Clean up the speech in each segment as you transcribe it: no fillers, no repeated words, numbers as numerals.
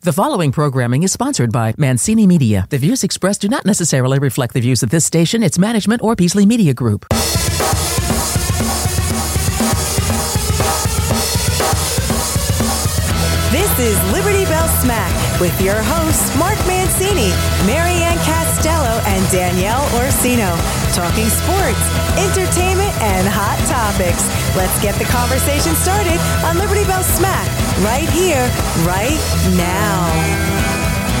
The following programming is sponsored by Mancini Media. The views expressed do not necessarily reflect the views of this station, its management, or Beasley Media Group. This is Liberty Bell Smack with your hosts, Mark Mancini, Marianne Castello, and Danielle Orsino. Talking sports, entertainment, and hot topics. Let's get the conversation started on Liberty Bell Smack right here, right now.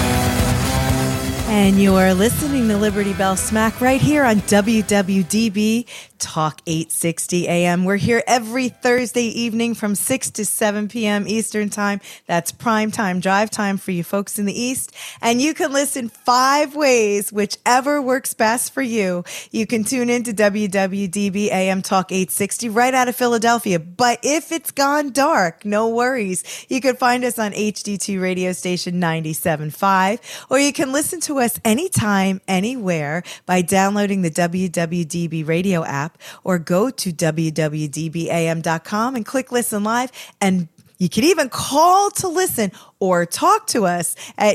And you are listening to Liberty Bell Smack right here on WWDB Talk 860 AM. We're here every Thursday evening from 6 to 7 p.m. Eastern Time. That's prime time, drive time for you folks in the East. And you can listen 5 ways, whichever works best for you. You can tune into WWDB AM Talk 860 right out of Philadelphia. But if it's gone dark, no worries. You can find us on HD2 radio station 97.5, or you can listen to us anytime, anywhere by downloading the WWDB radio app, or go to www.dbam.com and click listen live. And you can even call to listen or talk to us at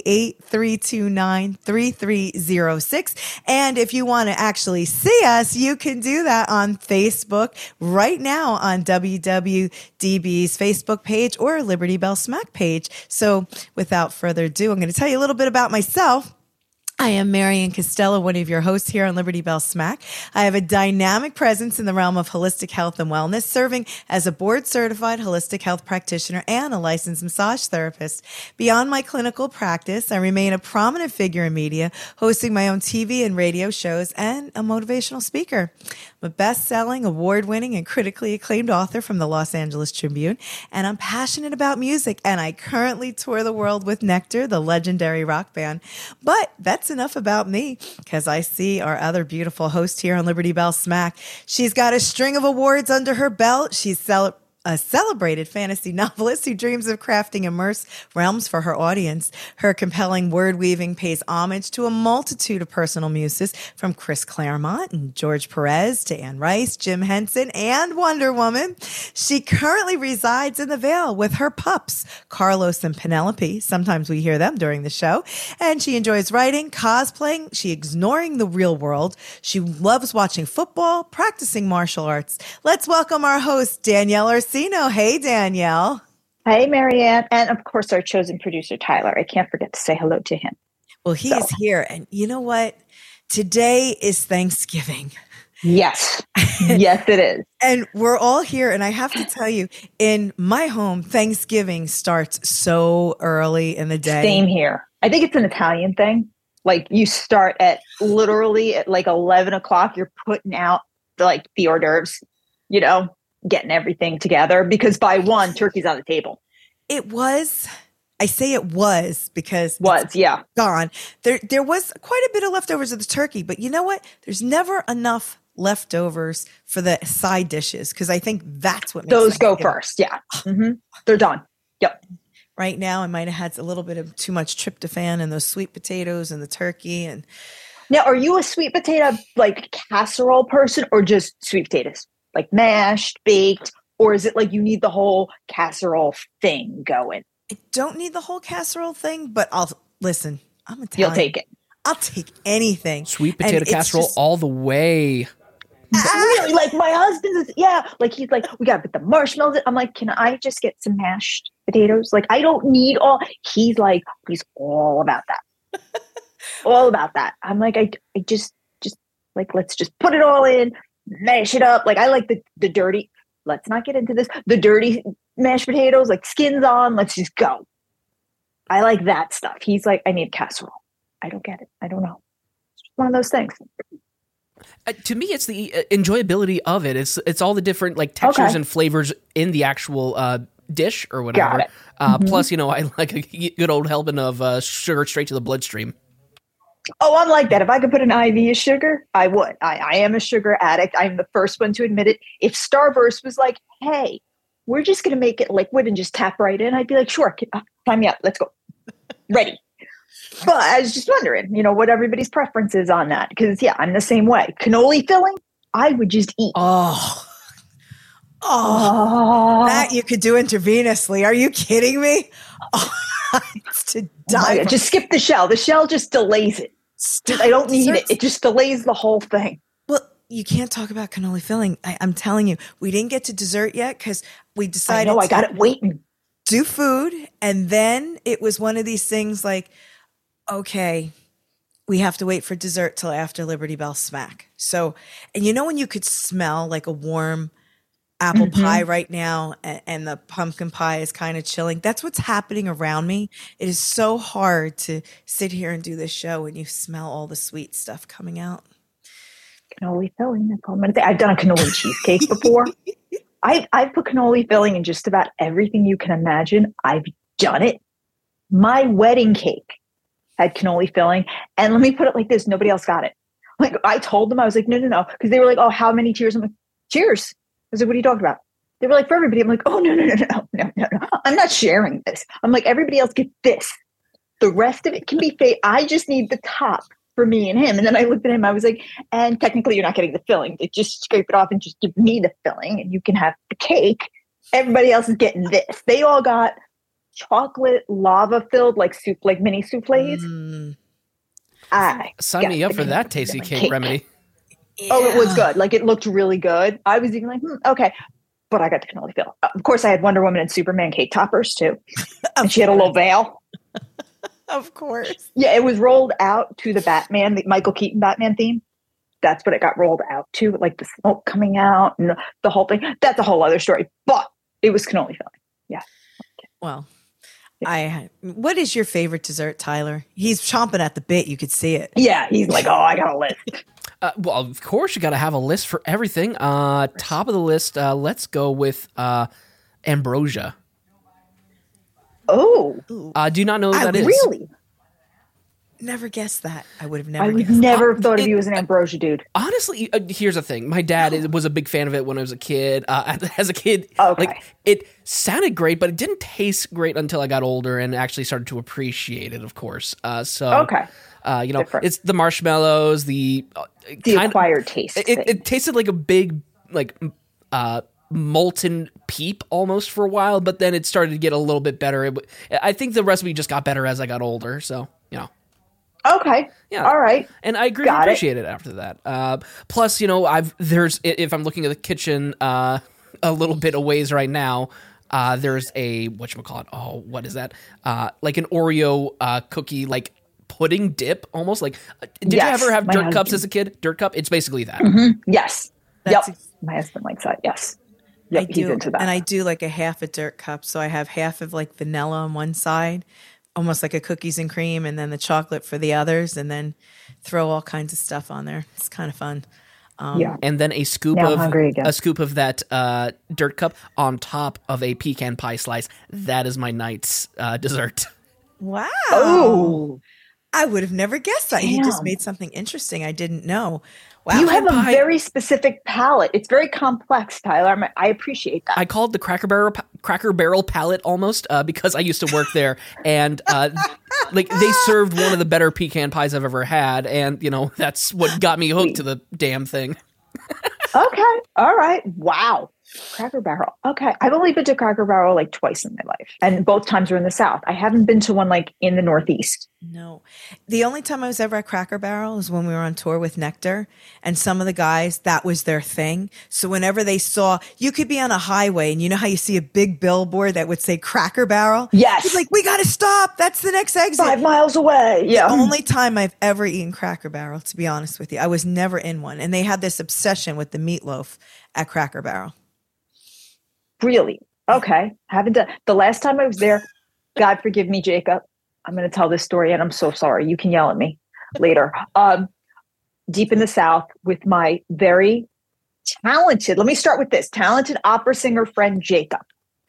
888-329-3306. And if you want to actually see us, you can do that on Facebook right now on WWDB's Facebook page or Liberty Bell Smack page. So without further ado, I'm going to tell you a little bit about myself. I am Marianne Castello, one of your hosts here on Liberty Bell Smack. I have a dynamic presence in the realm of holistic health and wellness, serving as a board-certified holistic health practitioner and a licensed massage therapist. Beyond my clinical practice, I remain a prominent figure in media, hosting my own TV and radio shows, and a motivational speaker. I'm a best-selling, award-winning, and critically acclaimed author from the Los Angeles Tribune, and I'm passionate about music, and I currently tour the world with Nectar, the legendary rock band. But that's enough about me, because I see our other beautiful host here on Liberty Bell Smack. She's got a string of awards under her belt. She's a celebrated fantasy novelist who dreams of crafting immersive realms for her audience. Her compelling word weaving pays homage to a multitude of personal muses, from Chris Claremont and George Perez to Anne Rice, Jim Henson, and Wonder Woman. She currently resides in the Vale with her pups, Carlos and Penelope. Sometimes we hear them during the show. And she enjoys writing, cosplaying. She's ignoring the real world. She loves watching football, practicing martial arts. Let's welcome our host, Danielle Orsino. Hey, Danielle. Hey, Marianne. And of course, our chosen producer, Tyler. I can't forget to say hello to him. Well, he is here. And you know what? Today is Thanksgiving. Yes. Yes, it is. And we're all here. And I have to tell you, in my home, Thanksgiving starts so early in the day. Same here. I think it's an Italian thing. Like, you start at literally at like 11 o'clock. You're putting out the hors d'oeuvres, getting everything together, because by 1, turkey's on the table. I say it was because yeah, gone. There was quite a bit of leftovers of the turkey, but you know what? There's never enough leftovers for the side dishes, because I think that's what makes those go first. Yeah. Mm-hmm. They're done. Yep. Right now, I might have had a little bit of too much tryptophan and those sweet potatoes and the turkey. And now, are you a sweet potato casserole person, or just sweet potatoes? Like mashed, baked, or is it like you need the whole casserole thing going? I don't need the whole casserole thing, but listen, I'm Italian. You'll take it. I'll take anything. Sweet potato casserole all the way. Really, like my husband is, he's like, we got to put the marshmallows in. I'm like, can I just get some mashed potatoes? Like, I don't need all. He's like, he's all about that. All about that. I'm like, I just like, let's just put it all in. Mash it up. Like, I like the dirty, let's not get into this, the dirty mashed potatoes, like skins on, let's just go. I like that stuff. He's like, I need casserole. I don't get it. I don't know. It's just one of those things. To me, it's the enjoyability of it. It's all the different textures and flavors in the actual dish or whatever. Got it. Plus, I like a good old helping of sugar straight to the bloodstream. Oh, I'm like that. If I could put an IV of sugar, I would. I am a sugar addict. I'm the first one to admit it. If Starburst was like, hey, we're just going to make it liquid and just tap right in, I'd be like, sure, sign me up. Let's go. Ready. But I was just wondering, what everybody's preference is on that. Because, I'm the same way. Cannoli filling, I would just eat. Oh, that you could do intravenously. Are you kidding me? Oh, to Oh die. my God, just skip the shell. The shell just delays it. I don't need it. It just delays the whole thing. Well, you can't talk about cannoli filling. I'm telling you, we didn't get to dessert yet because we decided I got it waiting. Do food. And then it was one of these things like, okay, we have to wait for dessert till after Liberty Bell Smack. So, and you know when you could smell like a warm apple pie right now and the pumpkin pie is kind of chilling? That's what's happening around me. It is so hard to sit here and do this show when you smell all the sweet stuff coming out. Cannoli filling. That's all I'm going to say. I've done a cannoli cheesecake before. I've put cannoli filling in just about everything you can imagine. I've done it. My wedding cake had cannoli filling. And let me put it like this. Nobody else got it. Like I told them, I was like, no. Because they were like, oh, how many cheers? I'm like, cheers. I was like, what are you talking about? They were like, for everybody. I'm like, oh, no. I'm not sharing this. I'm like, everybody else gets this. The rest of it can be fake. I just need the top for me and him. And then I looked at him, I was like, and technically you're not getting the filling. They just scrape it off and just give me the filling and you can have the cake. Everybody else is getting this. They all got chocolate lava filled like soup, like mini souffles. Sign me up for that tasty cake remedy. Yeah. Oh, it was good. Like it looked really good. I was even like, okay. But I got the cannoli fill. Of course, I had Wonder Woman and Superman cake toppers too. And she had a little veil. Of course. Yeah, it was rolled out to the Batman, the Michael Keaton Batman theme. That's what it got rolled out to, like the smoke coming out and the whole thing. That's a whole other story. But it was cannoli filling. Yeah. Well, what is your favorite dessert, Tyler? He's chomping at the bit. You could see it. Yeah, he's like, oh, I got a list. Well, of course, you got to have a list for everything. Top of the list, let's go with ambrosia. Oh. Do you not know what that is? Really? Never guessed that. I would have I never would guessed never have thought of you as an ambrosia dude. Honestly, here's the thing. My dad was a big fan of it when I was a kid. As a kid, okay. like it sounded great, but it didn't taste great until I got older and actually started to appreciate it, of course. Okay. Different. It's the marshmallows, the acquired taste. It tasted like a big, molten peep almost for a while, but then it started to get a little bit better. I think the recipe just got better as I got older, so, Okay. Yeah. All right. And I grew to appreciate it after that. Plus, if I'm looking at the kitchen a little bit a ways right now, there's a, whatchamacallit, what is that? Like an Oreo cookie, like pudding dip almost. Like, did you ever have dirt cups as a kid? Dirt cup? It's basically that. Mm-hmm. Yes. My husband likes that. Yes. Yep, he's into that. And I do like a half a dirt cup. So I have half of like vanilla on one side, almost like a cookies and cream, and then the chocolate for the others, and then throw all kinds of stuff on there. It's kind of fun. And then a scoop of that dirt cup on top of a pecan pie slice. That is my night's dessert. Wow. Oh, I would have never guessed that. Damn. You just made something interesting I didn't know. Wow. You have a very specific palate. It's very complex, Tyler. I appreciate that. I called the Cracker Barrel palate almost because I used to work there, and they served one of the better pecan pies I've ever had, and that's what got me hooked to the damn thing. Okay. All right. Wow. Cracker Barrel. Okay. I've only been to Cracker Barrel like twice in my life, and both times were in the South. I haven't been to one like in the Northeast. No. The only time I was ever at Cracker Barrel is when we were on tour with Nectar, and some of the guys, that was their thing. So whenever they saw, you could be on a highway and you know how you see a big billboard that would say Cracker Barrel? Yes. You'd be like, we got to stop. That's the next exit. 5 miles away. Yeah. The only time I've ever eaten Cracker Barrel, to be honest with you. I was never in one. And they had this obsession with the meatloaf at Cracker Barrel. Really? Okay. Haven't done. The last time I was there, God forgive me, Jacob, I'm going to tell this story and I'm so sorry. You can yell at me later. Deep in the South with my very talented, let me start with this, talented opera singer friend, Jacob,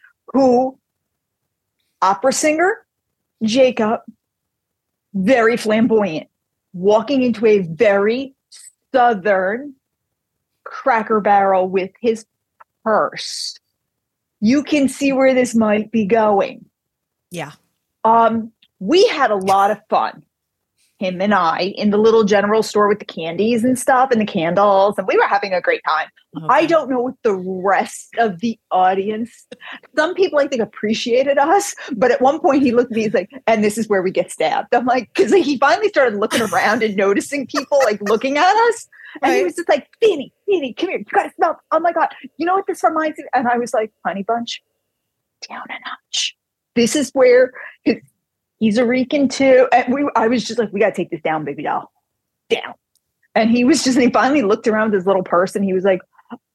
opera singer, Jacob, very flamboyant, walking into a very Southern Cracker Barrel with his purse. You can see where this might be going. Yeah. We had a lot of fun. him and I, in the little general store with the candies and stuff and the candles, and we were having a great time. Okay. I don't know what the rest of the audience, some people I think appreciated us, but at one point he looked at me, he's like, and this is where we get stabbed. I'm like, because he finally started looking around and noticing people like looking at us. And he was just like, Fanny, come here. You got to smell. Oh my God. You know what this reminds me? And I was like, Honey Bunch, down a notch. This is where he's a Rican too. And I was just like, we got to take this down, baby doll. Down. And he finally looked around with his little purse and he was like,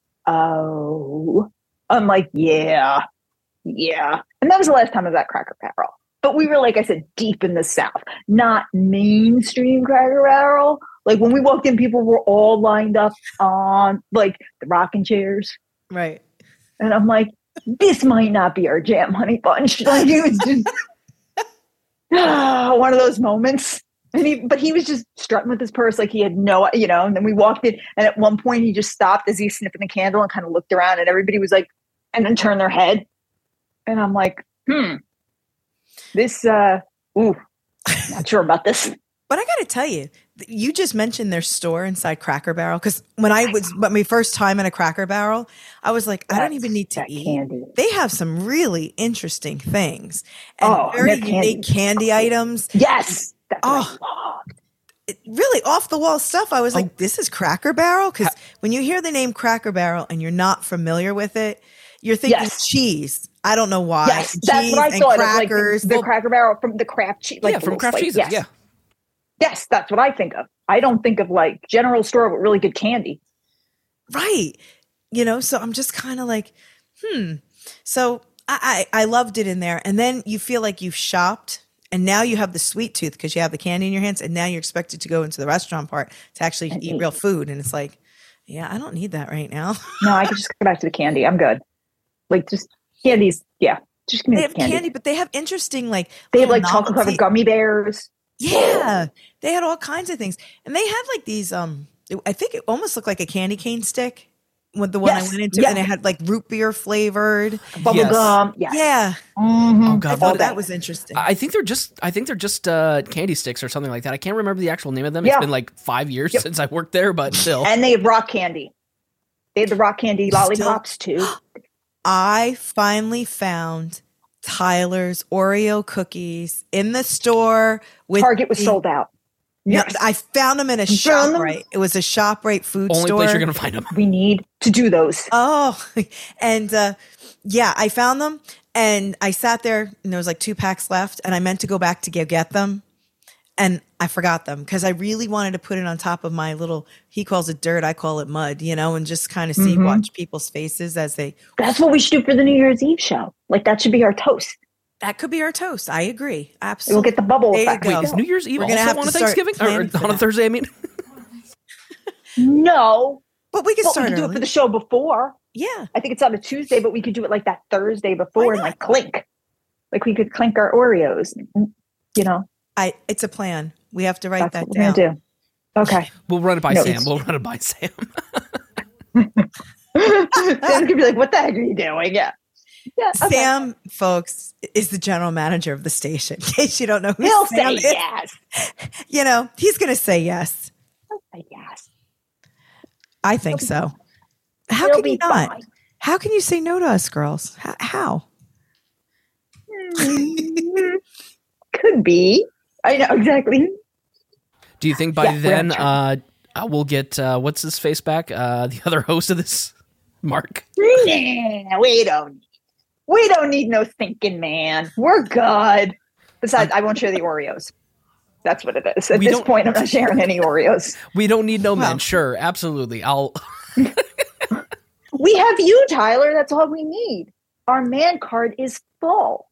oh. I'm like, yeah. And that was the last time I was at Cracker Barrel. But we were, like I said, deep in the South, not mainstream Cracker Barrel. Like when we walked in, people were all lined up on like the rocking chairs. Right. And I'm like, this might not be our jam, Honey Bunch. Like it was just one of those moments. But he was just strutting with his purse like he had no, and then we walked in and at one point he just stopped as he's sniffing the candle and kind of looked around and everybody was like, and then turned their head. And I'm like, this, not sure about this. But I got to tell you, you just mentioned their store inside Cracker Barrel. Because when my first time at a Cracker Barrel, I was like, I don't even need to eat. Candy. They have some really interesting things and very unique candy items. Yes. Really off the wall stuff. I was like, this is Cracker Barrel? Because when you hear the name Cracker Barrel and you're not familiar with it, you're thinking cheese. I don't know why. Yes, that's what I thought. Crackers. Like the Cracker Barrel from the Kraft cheese. Like from Kraft cheeses. Yes. Yes, that's what I think of. I don't think of like general store with really good candy. Right. So I'm just kind of like, So I loved it in there. And then you feel like you've shopped and now you have the sweet tooth because you have the candy in your hands and now you're expected to go into the restaurant part to actually eat real food. And it's like, yeah, I don't need that right now. No, I could just go back to the candy. I'm good. Like just candies. Yeah. Just give me the candy. But they have interesting they have like chocolate covered gummy bears. Yeah, they had all kinds of things. And they had like these, I think it almost looked like a candy cane stick with the one I went into. And it had like root beer flavored. Bubble gum. Yes. Yeah. Mm-hmm. Oh, God. I thought that was interesting. I think they're just candy sticks or something like that. I can't remember the actual name of them. It's been like 5 years since I worked there, but still. And they have rock candy. They had the rock candy lollipops too. I finally found Tyler's Oreo cookies in the store. Target was sold out. Yes. I found them in a ShopRite. It was a ShopRite food store. Only place you're going to find them. We need to do those. Oh, and I found them and I sat there and there was like 2 packs left and I meant to go back to get them. And I forgot them because I really wanted to put it on top of my little, he calls it dirt, I call it mud, and just kind of watch people's faces as they. That's what we should do for the New Year's Eve show. Like that should be our toast. That could be our toast. I agree. Absolutely. We'll get the bubble effect. Wait, is New Year's Eve also on a Thanksgiving? Or on a Thursday, I mean? No. But we could start do it for the show before. Yeah. I think it's on a Tuesday, but we could do it like that Thursday before and like clink. Like we could clink our Oreos, It's a plan. We have to write that down. We're gonna do. Okay. We'll run it by Sam. Sam could be like, what the heck are you doing? Yeah. Okay. Sam, folks, is the general manager of the station. In case you don't know who He'll Sam say is. Yes. He's going to say yes. He'll say yes. I think so. How can you not? Fine. How can you say no to us, girls? How? Could be. I know exactly. Do you think by then we'll get what's his face back? The other host of this, Mark. Nah, we don't need no thinking man. We're good. Besides, I won't share the Oreos. That's what it is. At this point, I'm not sharing any Oreos. We don't need no men. Sure, absolutely. We have you, Tyler. That's all we need. Our man card is full.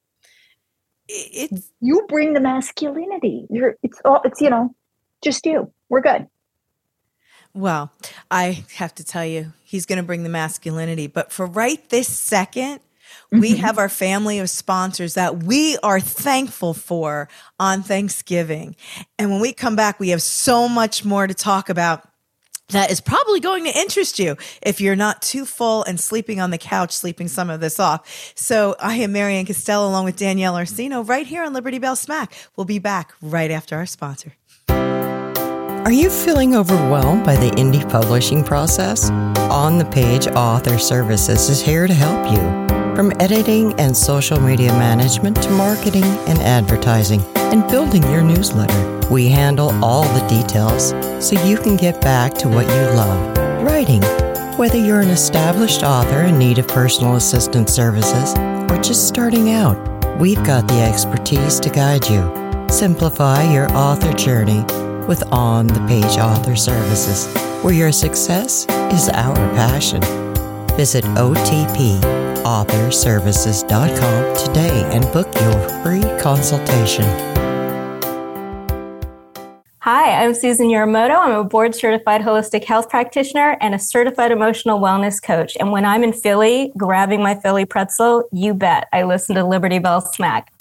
You bring the masculinity. It's just you. We're good. Well, I have to tell you, he's going to bring the masculinity. But for right this second, we have our family of sponsors that we are thankful for on Thanksgiving. And when we come back, we have so much more to talk about that is probably going to interest you if you're not too full and sleeping on the couch, sleeping some of this off. So I am Marianne Costello along with Danielle Orsino right here on Liberty Bell Smack. We'll be back right after our sponsor. Are you feeling overwhelmed by the indie publishing process? On the Page Author Services is here to help you. From editing and social media management to marketing and advertising and building your newsletter, we handle all the details so you can get back to what you love, writing. Whether you're an established author in need of personal assistant services or just starting out, we've got the expertise to guide you. Simplify your author journey with On the Page Author Services, where your success is our passion. Visit otpauthorservices.com today and book your free consultation. Hi, I'm Susan Yoromoto. I'm a board-certified holistic health practitioner and a certified emotional wellness coach. And when I'm in Philly, grabbing my Philly pretzel, you bet I listen to Liberty Bell Smack.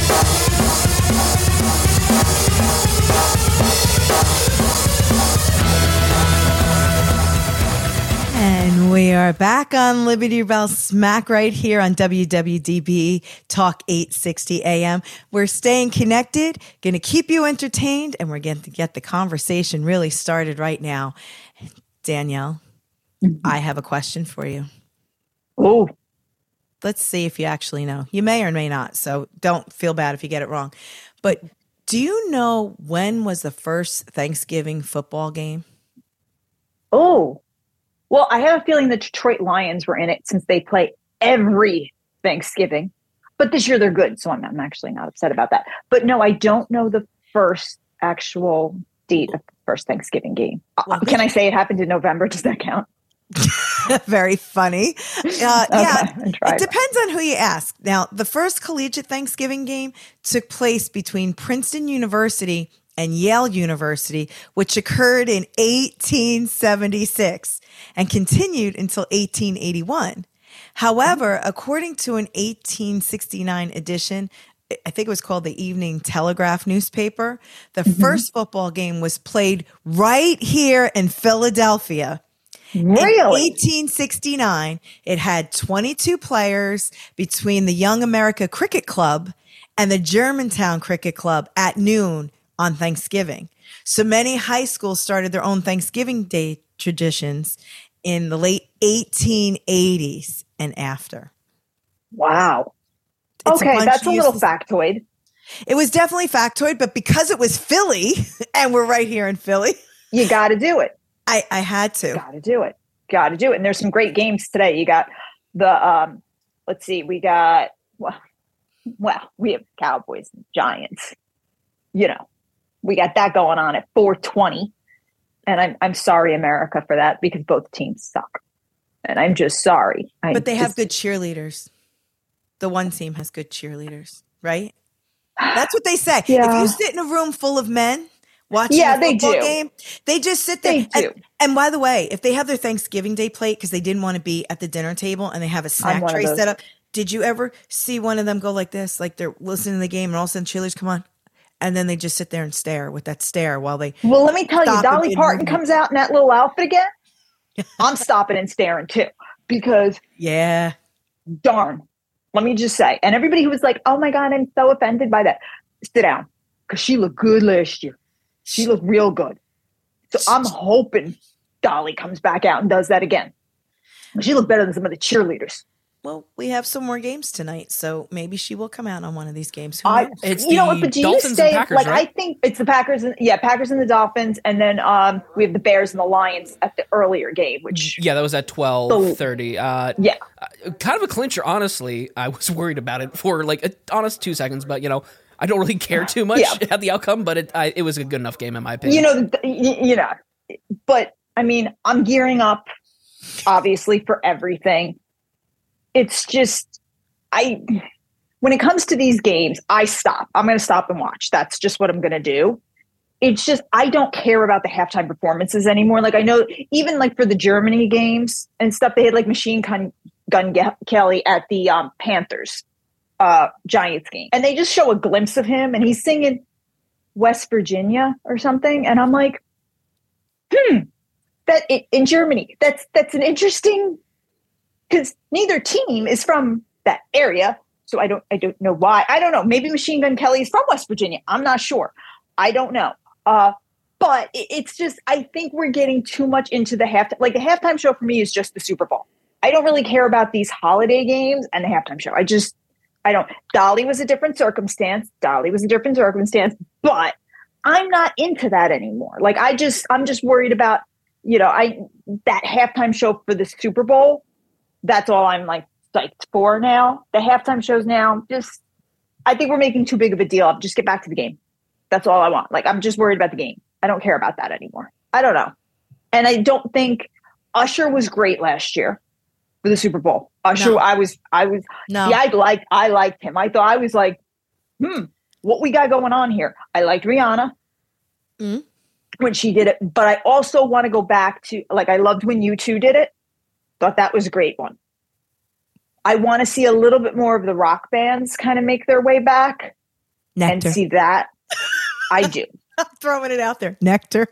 And we are back on Liberty Bell Smack right here on WWDB Talk 860 AM. We're staying connected, going to keep you entertained, and we're going to get the conversation really started right now. Danielle, I have a question for you. Oh, Let's see if you actually know. You may or may not, so don't feel bad if you get it wrong. But do you know when was the first Thanksgiving football game? oh. Well, I have a feeling the Detroit Lions were in it since they play every Thanksgiving. But this year they're good, so I'm actually not upset about that. But no, I don't know the first actual date of the first Thanksgiving game. Can I say it happened in November? Does that count? Very funny. Yeah, it depends on who you ask. Now, the first collegiate Thanksgiving game took place between Princeton University and Yale University, which occurred in 1876 and continued until 1881. However, according to an 1869 edition, I think it was called the Evening Telegraph newspaper, the first football game was played right here in Philadelphia. Really? In 1869, it had 22 players between the Young America Cricket Club and the Germantown Cricket Club at noon on Thanksgiving. So many high schools started their own Thanksgiving Day traditions in the late 1880s and after. Wow. It's Okay, that's a little factoid. It was definitely factoid, but because it was Philly and we're right here in Philly, You got to do it. I had to. Got to do it. Got to do it. And there's some great games today. You got the, let's see, we got, well, we have Cowboys and Giants. You know, we got that going on at 4:20. And I'm sorry, America, for that because both teams suck. And I'm just sorry. But they have good cheerleaders. The one team has good cheerleaders, right? That's what they say. Yeah. If you sit in a room full of men watching a football game, they just sit there. And by the way, if they have their Thanksgiving Day plate because they didn't want to be at the dinner table and they have a snack tray set up, did you ever see one of them go like this? Like they're listening to the game and all of a sudden cheerleaders come on. And then they just sit there and stare with that stare while they. Well, let me tell you, Dolly Parton comes out in that little outfit again. I'm stopping and staring too because. Yeah. Darn. Let me just say. And everybody who was like, oh my God, I'm so offended by that. Sit down. Because she looked good last year. She looked real good. So I'm hoping Dolly comes back out and does that again. She looked better than some of the cheerleaders. Well, we have some more games tonight, so maybe she will come out on one of these games. It's you know what? But do Dolphins you say and Packers, like right? I think it's the Packers and Packers and the Dolphins, and then we have the Bears and the Lions at the earlier game, which Yeah, that was at 12:30. yeah, Kind of a clincher, honestly. I was worried about it for like a honest 2 seconds, but you know, I don't really care too much at the outcome. But it was a good enough game in my opinion. you know. But I mean, I'm gearing up, obviously, for everything. It's just when it comes to these games, I stop. I'm going to stop and watch. That's just what I'm going to do. It's just, I don't care about the halftime performances anymore. Like I know even like for the Germany games and stuff, they had like Machine Gun Kelly at the Panthers Giants game. And they just show a glimpse of him and he's singing West Virginia or something. And I'm like, that in Germany, that's an interesting, because neither team is from that area. So I don't know why. I don't know. Maybe Machine Gun Kelly is from West Virginia. I'm not sure. I don't know. But it's just, I think we're getting too much into the halftime. Like the halftime show for me is just the Super Bowl. I don't really care about these holiday games and the halftime show. I don't. Dolly was a different circumstance. But I'm not into that anymore. Like I'm just worried about, that halftime show for the Super Bowl. That's all I'm like psyched for now. The halftime shows now, I think we're making too big of a deal. Just get back to the game. That's all I want. Like, I'm just worried about the game. I don't care about that anymore. I don't know. And I don't think Usher was great last year for the Super Bowl. Usher, no. I liked him. I thought I was like, what we got going on here? I liked Rihanna when she did it, but I also want to go back to, like, I loved when U2 did it. Thought that was a great one. I want to see a little bit more of the rock bands kind of make their way back and see that. I do. I'm throwing it out there. Nectar.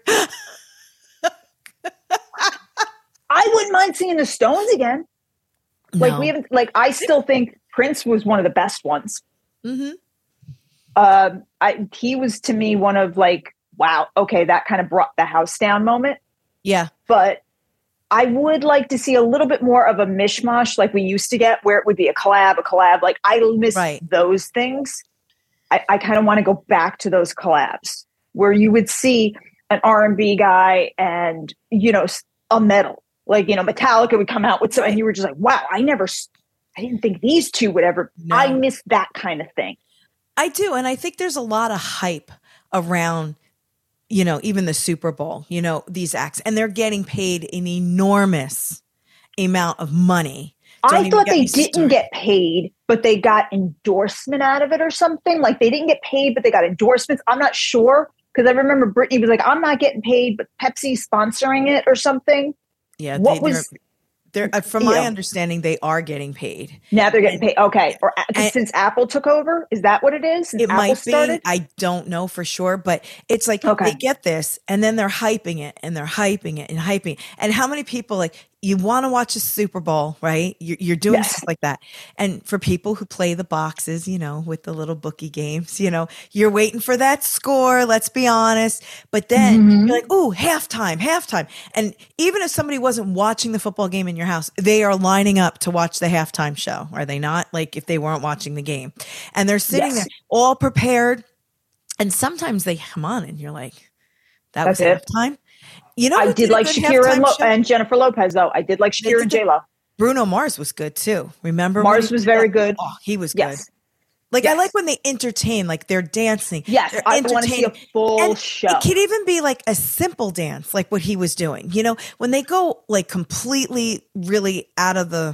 I wouldn't mind seeing the Stones again. No. Like, we haven't, like, I still think Prince was one of the best ones. Mm-hmm. He was, to me, one of, like, wow, okay, that kind of brought the house down moment. Yeah. But I would like to see a little bit more of a mishmash like we used to get, where it would be a collab. Like, I miss those things. I kind of want to go back to those collabs where you would see an R&B guy and, a metal. Like, Metallica would come out with and you were just like, wow, I didn't think these two would ever. No. I miss that kind of thing. I do. And I think there's a lot of hype around, even the Super Bowl, these acts, and they're getting paid an enormous amount of money. I thought they didn't get paid, but they got endorsement out of it or something. Like, they didn't get paid, but they got endorsements. I'm not sure, because I remember Britney was like, I'm not getting paid, but Pepsi's sponsoring it or something. Yeah. From my understanding, they are getting paid. Now they're getting paid. Okay. Or since Apple took over, is that what it is? Since it Apple might be. Started? I don't know for sure, but it's like they get this and then they're hyping it and they're hyping it and hyping it. And how many people, like, you want to watch a Super Bowl, right? You're doing stuff like that. And for people who play the boxes, with the little bookie games, you're waiting for that score, let's be honest. But then you're like, ooh, halftime. And even if somebody wasn't watching the football game in your house, they are lining up to watch the halftime show, are they not? Like, if they weren't watching the game. And they're sitting there all prepared. And sometimes they come on and you're like, that's halftime? I did like Shakira and Jennifer Lopez, though. I did like Shakira and J-Lo. Bruno Mars was good, too. Remember? Mars was very good. Oh, he was good. Like, I like when they entertain, like, they're dancing. Yes, I want to see a full show. It could even be, like, a simple dance, like what he was doing. When they go, like, completely, really out of the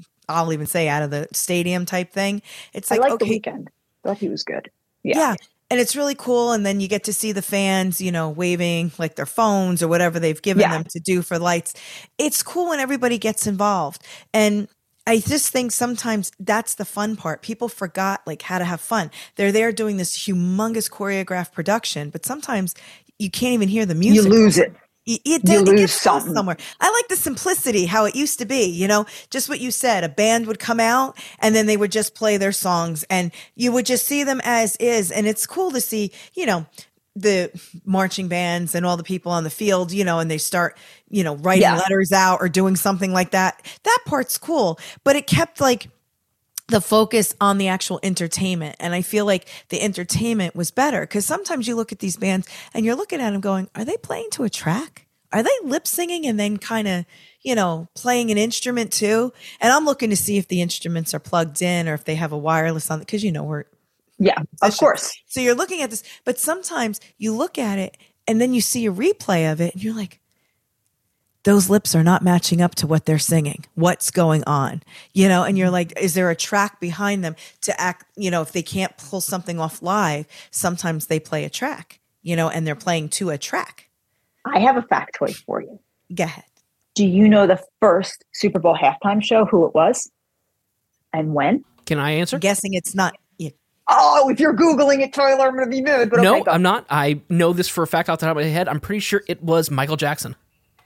stadium type thing. It's like, I like The Weeknd. I thought he was good. Yeah. And it's really cool. And then you get to see the fans, waving like their phones or whatever they've given them to do for lights. It's cool when everybody gets involved. And I just think sometimes that's the fun part. People forgot like how to have fun. They're there doing this humongous choreographed production, but sometimes you can't even hear the music. You lose it. It gets something somewhere. I like the simplicity, how it used to be, just what you said. A band would come out and then they would just play their songs and you would just see them as is. And it's cool to see, the marching bands and all the people on the field, and they start, writing letters out or doing something like that. That part's cool, but it kept like the focus on the actual entertainment. And I feel like the entertainment was better because sometimes you look at these bands and you're looking at them going, are they playing to a track? Are they lip singing and then kind of, playing an instrument too? And I'm looking to see if the instruments are plugged in or if they have a wireless on, because we're. Yeah, of course. So you're looking at this, but sometimes you look at it and then you see a replay of it and you're like, those lips are not matching up to what they're singing. What's going on? And you're like, is there a track behind them to act, if they can't pull something off live, sometimes they play a track, and they're playing to a track. I have a factoid for you. Go ahead. Do you know the first Super Bowl halftime show, who it was and when? Can I answer? I'm guessing it's not. Oh, if you're Googling it, Tyler, I'm going to be mad. But no, I'm not. I know this for a fact off the top of my head. I'm pretty sure it was Michael Jackson.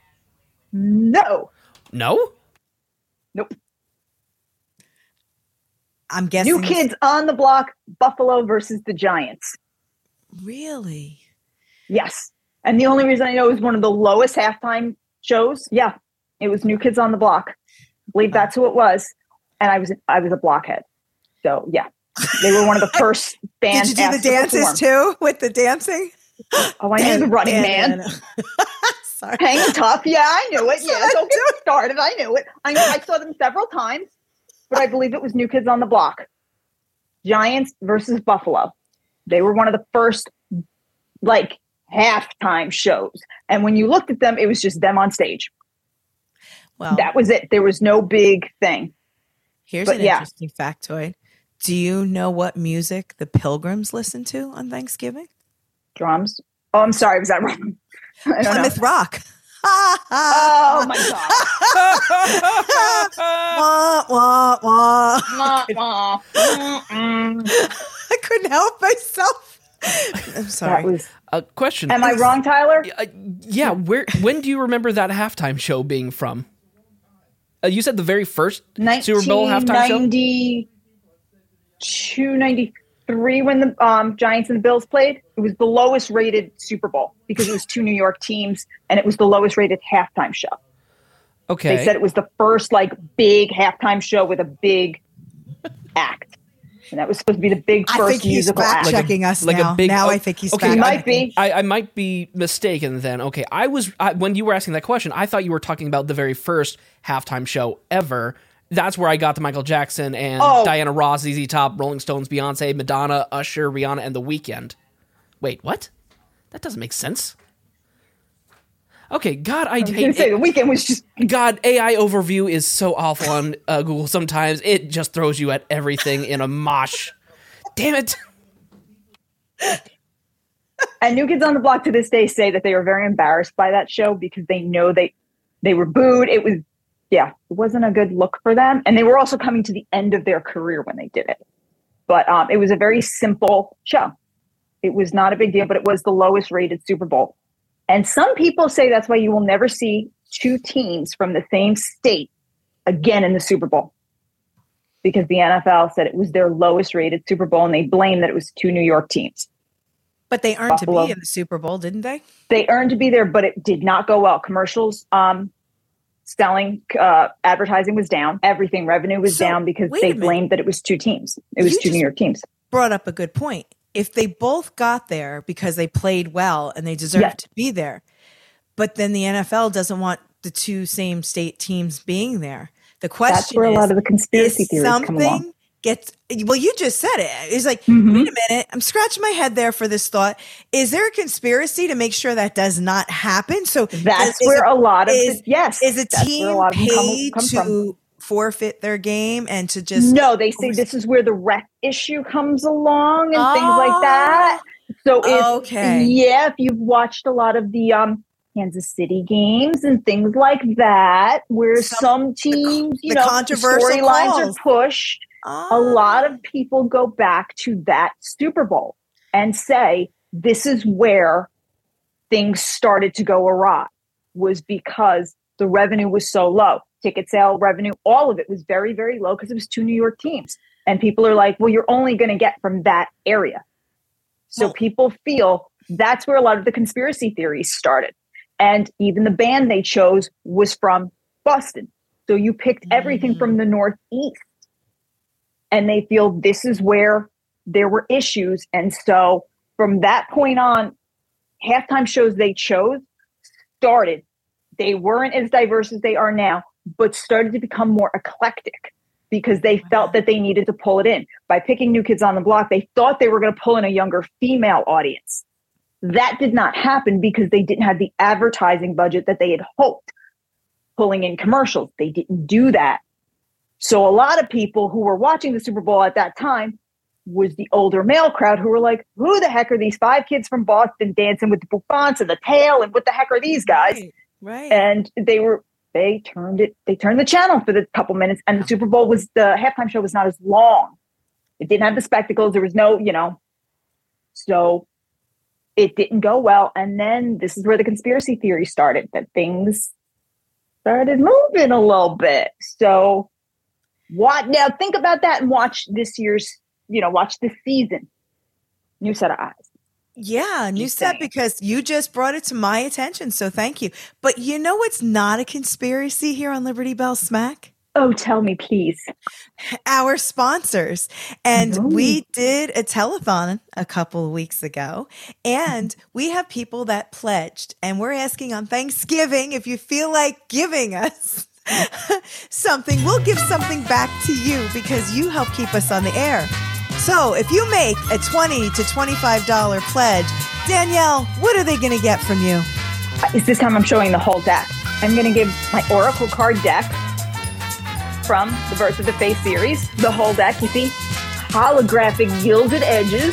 No. No? Nope. I'm guessing. New Kids on the Block, Buffalo versus the Giants. Really? Yes. And the only reason I know it was one of the lowest halftime shows. Yeah, it was New Kids on the Block. I believe that's who it was. And I was a blockhead. So yeah, they were one of the first bands. Did you do the dances too with the dancing? Oh, I knew the Running Man. Sorry. Hanging Tough. Yeah, I knew it. Yeah, don't get me started. I knew it. I saw them several times, but I believe it was New Kids on the Block. Giants versus Buffalo. They were one of the first like halftime shows. And when you looked at them, it was just them on stage. Well, that was it. There was no big thing. Here's an interesting factoid. Do you know what music the Pilgrims listen to on Thanksgiving? Drums. Oh, I'm sorry. Was that wrong? Plymouth Rock. Oh my God. Wah, wah, wah. Wah, wah. I couldn't help myself. I'm sorry. That was A question. Am I wrong, Tyler? Yeah. When do you remember that halftime show being from? You said the very first Super Bowl halftime show? 1992, 93 when the Giants and the Bills played. It was the lowest rated Super Bowl because it was two New York teams, and it was the lowest rated halftime show. Okay. They said it was the first like big halftime show with a big act. And that was supposed to be the big first musical act. I think he's fact-checking us now. I think he's fact-checking. Might be. I might be mistaken then. Okay, when you were asking that question, I thought you were talking about the very first halftime show ever. That's where I got the Michael Jackson and Diana Ross, ZZ Top, Rolling Stones, Beyonce, Madonna, Usher, Rihanna, and The Weeknd. Wait, what? That doesn't make sense. Okay, God, I hate say The Weeknd was just... God, AI overview is so awful on Google sometimes. It just throws you at everything in a mosh. Damn it. And New Kids on the Block to this day say that they were very embarrassed by that show because they know they were booed. It wasn't a good look for them. And they were also coming to the end of their career when they did it. But it was a very simple show. It was not a big deal, but it was the lowest rated Super Bowl. And some people say that's why you will never see two teams from the same state again in the Super Bowl. Because the NFL said it was their lowest rated Super Bowl, and they blamed that it was two New York teams. But they earned Buffalo. To be in the Super Bowl, didn't they? They earned to be there, but it did not go well. Commercials, selling, advertising was down. Everything, revenue was down because they blamed that it was two teams. It was two New York teams. Brought up a good point. If they both got there because they played well and they deserved to be there, but then the NFL doesn't want the two same state teams being there. The question that's where a lot of the conspiracy theories come along. You just said it. It's like, wait a minute. I'm scratching my head there for this thought. Is there a conspiracy to make sure that does not happen? So that's where a lot of is a team paid to forfeit their game and to just they say this is where the rec issue comes along and things like that. So if you've watched a lot of the Kansas City games and things like that, where some teams, the storylines are pushed, a lot of people go back to that Super Bowl and say this is where things started to go awry, was because the revenue was so low. Ticket sale revenue, all of it was very, very low because it was two New York teams. And people are like, well, you're only going to get from that area. So people feel that's where a lot of the conspiracy theories started. And even the band they chose was from Boston. So you picked everything from the Northeast. And they feel this is where there were issues. And so from that point on, halftime shows they chose started. They weren't as diverse as they are now, but started to become more eclectic because they felt that they needed to pull it in. By picking New Kids on the Block, they thought they were going to pull in a younger female audience. That did not happen because they didn't have the advertising budget that they had hoped. Pulling in commercials, they didn't do that. So a lot of people who were watching the Super Bowl at that time was the older male crowd who were like, who the heck are these five kids from Boston dancing with the bouffants and the tail, and what the heck are these guys? Right. And they turned the channel for the couple minutes, and the Super Bowl the halftime show was not as long. It didn't have the spectacles. There was no, so it didn't go well. And then this is where the conspiracy theory started, that things started moving a little bit. So now think about that and watch this year's, watch this season. New set of eyes. Yeah, new Just set saying. because you just brought it to my attention. So thank you. But you know what's not a conspiracy here on Liberty Bell Smack? Oh, tell me, please. Our sponsors. And No. we did a telethon a couple of weeks ago, and we have people that pledged, and we're asking on Thanksgiving if you feel like giving us something, we'll give something back to you because you help keep us on the air. So if you make a $20 to $25 pledge, Danielle, what are they going to get from you? This time I'm showing the whole deck. I'm going to give my Oracle card deck from the Birth of the Fae series. The whole deck, you see, holographic gilded edges.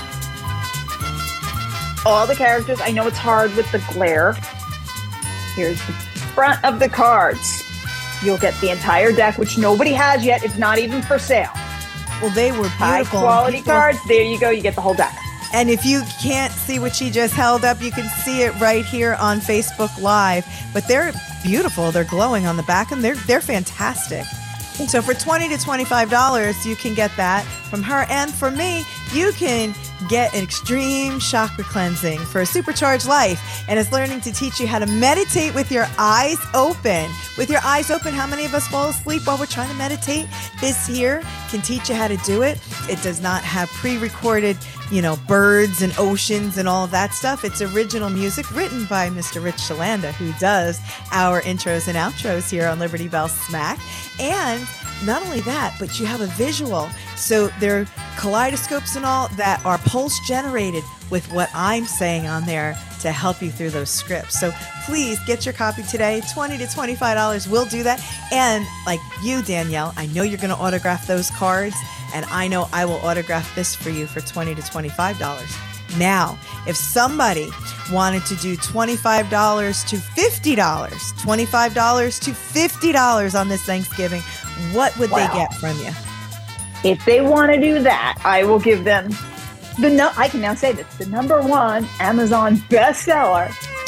All the characters. I know it's hard with the glare. Here's the front of the cards. You'll get the entire deck, which nobody has yet. It's not even for sale. Well, they were High beautiful. quality People- cards. There you go. You get the whole deck. And if you can't see what she just held up, you can see it right here on Facebook Live. But they're beautiful. They're glowing on the back, and they're fantastic. So for $20 to $25, you can get that from her. And for me, you can get an extreme chakra cleansing for a supercharged life. And it's learning to teach you how to meditate with your eyes open. With your eyes open, how many of us fall asleep while we're trying to meditate? This here can teach you how to do it. It does not have pre-recorded, birds and oceans and all of that stuff. It's original music written by Mr. Rich Shalanda, who does our intros and outros here on Liberty Bell Smack. And not only that, but you have a visual. So there are kaleidoscopes and all that are pulse generated with what I'm saying on there to help you through those scripts. So please get your copy today. $20 to $25 will do that. And like you, Danielle, I know you're going to autograph those cards, and I know I will autograph this for you for $20 to $25. Now, if somebody wanted to do $25 to $50, $25 to $50 on this Thanksgiving, what would they get from you? If they want to do that, I will give them I can now say this, the #1 Amazon bestseller,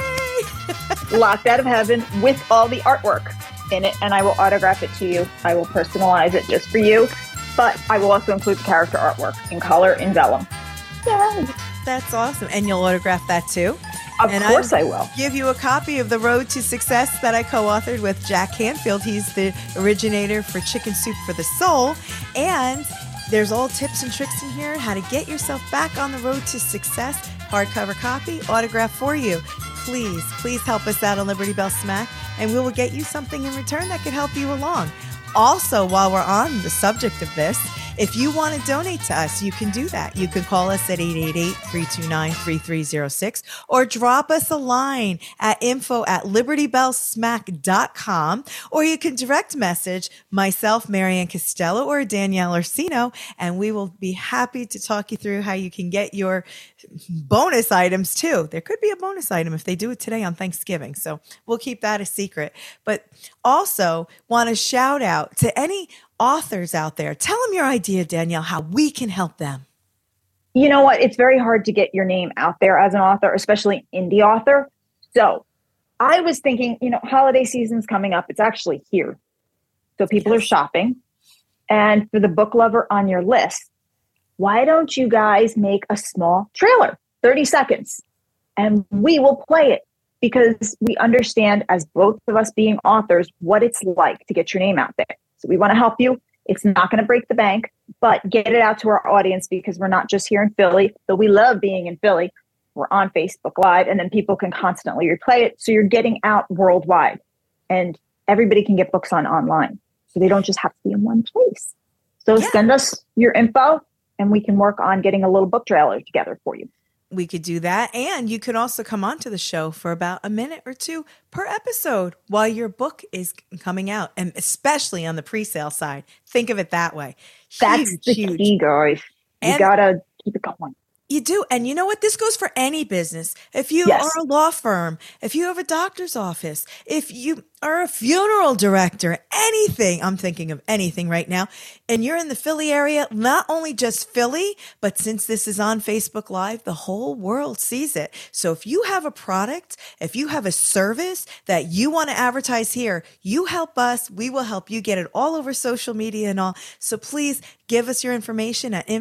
Locked Out of Heaven, with all the artwork in it, and I will autograph it to you. I will personalize it just for you, but I will also include the character artwork in color in vellum. Yay. That's awesome. And you'll autograph that too? Of course I will. Give you a copy of The Road to Success that I co-authored with Jack Canfield. He's the originator for Chicken Soup for the Soul. And there's all tips and tricks in here, how to get yourself back on the road to success. Hardcover copy, autograph for you. Please help us out on Liberty Bell Smack, and we will get you something in return that could help you along. Also, while we're on the subject of this, if you want to donate to us, you can do that. You can call us at 888-329-3306 or drop us a line at info@libertybellsmack.com, or you can direct message myself, Marianne Costello, or Danielle Orsino, and we will be happy to talk you through how you can get your bonus items too. There could be a bonus item if they do it today on Thanksgiving, so we'll keep that a secret. But also want to shout out to any authors out there. Tell them your idea, Danielle, how we can help them. You know what? It's very hard to get your name out there as an author, especially indie author. So I was thinking, holiday season's coming up. It's actually here. So people are shopping. And for the book lover on your list, why don't you guys make a small trailer, 30 seconds, and we will play it, because we understand, as both of us being authors, what it's like to get your name out there. So we want to help you. It's not going to break the bank, but get it out to our audience, because we're not just here in Philly, though we love being in Philly. We're on Facebook Live, and then people can constantly replay it. So you're getting out worldwide, and everybody can get books online. So they don't just have to be in one place. So send us your info, and we can work on getting a little book trailer together for you. We could do that. And you could also come onto the show for about a minute or two per episode while your book is coming out, and especially on the pre-sale side. Think of it that way. That's the key, guys. You got to keep it going. You do. And you know what? This goes for any business. If you are a law firm, if you have a doctor's office, if you or a funeral director, anything. I'm thinking of anything right now. And you're in the Philly area, not only just Philly, but since this is on Facebook Live, the whole world sees it. So if you have a product, if you have a service that you want to advertise here, you help us. We will help you get it all over social media and all. So please give us your information at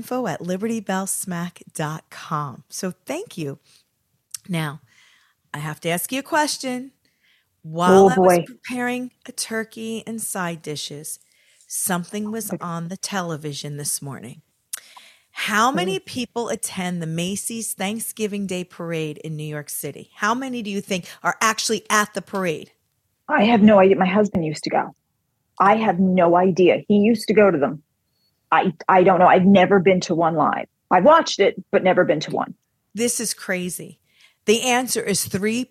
info@libertybellsmack.com. So thank you. Now, I have to ask you a question. While I was preparing a turkey and side dishes, something was on the television this morning. How many people attend the Macy's Thanksgiving Day Parade in New York City? How many do you think are actually at the parade? I have no idea. My husband used to go. I have no idea. He used to go to them. I don't know. I've never been to one live. I've watched it, but never been to one. This is crazy. The answer is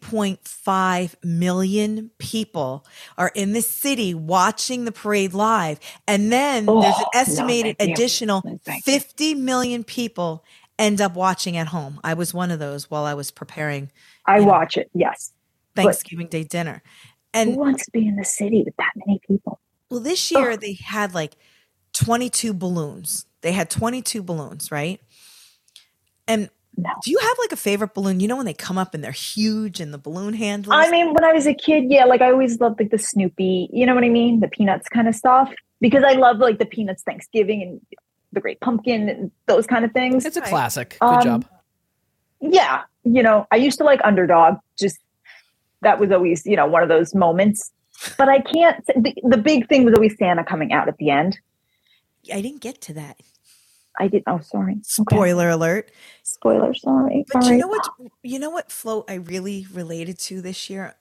3.5 million people are in the city watching the parade live. And then there's an estimated additional 50 million people end up watching at home. I was one of those while I was preparing. I watch it, yes. Thanksgiving Day dinner. And who wants to be in the city with that many people? Well, this year they had like 22 balloons. They had 22 balloons, right? And do you have like a favorite balloon? You know, when they come up and they're huge and the balloon handlers? I mean, when I was a kid, yeah, like I always loved like the Snoopy, you know what I mean? The Peanuts kind of stuff. Because I love like the Peanuts Thanksgiving and the Great Pumpkin and those kind of things. It's a classic. Good job. Yeah. You know, I used to like Underdog. Just that was always, you know, one of those moments. But I can't, the big thing was always Santa coming out at the end. I didn't get to that. I did. Oh, sorry. Spoiler alert. Spoiler. Sorry. But you know what? You know what float I really related to this year?